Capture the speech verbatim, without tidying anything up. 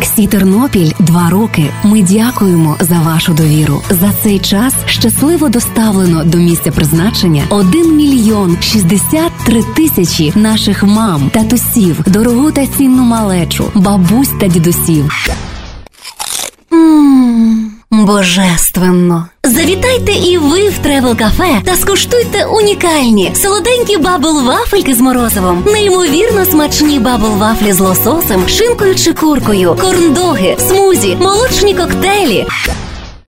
Таксі Тернопіль два роки. Ми дякуємо за вашу довіру. За цей час щасливо доставлено до місця призначення один мільйон шістдесят три тисячі наших мам, татусів, дорогу та цінну малечу, бабусь та дідусів. Ммм, божественно! Завітайте і ви в Тревел Кафе та скуштуйте унікальні солоденькі бабл-вафельки з морозивом, неймовірно смачні бабл-вафлі з лососем, шинкою чи куркою, корндоги, смузі, молочні коктейлі.